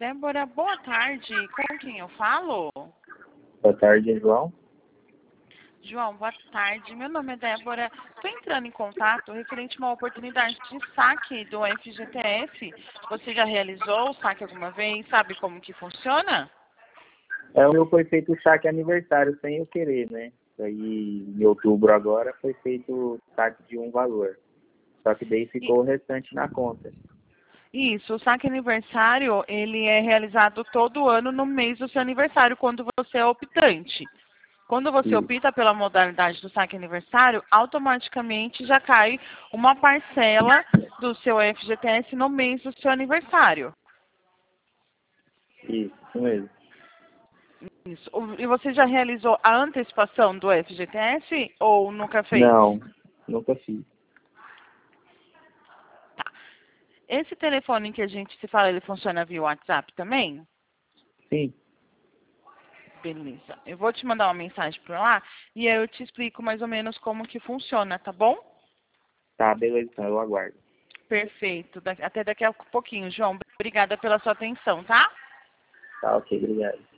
Débora, boa tarde. Com quem eu falo? Boa tarde, João. João, boa tarde. Meu nome é Débora. Estou entrando em contato referente a uma oportunidade de saque do FGTS. Você já realizou o saque alguma vez? Sabe como que funciona? O meu foi feito o saque aniversário sem eu querer, né? Aí em outubro agora foi feito o saque de um valor. Só que daí ficou o restante na conta. Isso, o saque aniversário, ele é realizado todo ano no mês do seu aniversário, quando você é optante. Quando você Isso. opta pela modalidade do saque aniversário, automaticamente já cai uma parcela do seu FGTS no mês do seu aniversário. Isso mesmo. Isso. E você já realizou a antecipação do FGTS ou nunca fez? Não, nunca fiz. Tá. Esse telefone que a gente se fala, ele funciona via WhatsApp também? Sim, Beleza. Eu vou te mandar uma mensagem por lá e aí eu te explico mais ou menos como que funciona, tá bom? tá, beleza, então eu aguardo. Perfeito. Até daqui a pouquinho, João. Obrigada pela sua atenção, tá? Tá, ok, obrigado.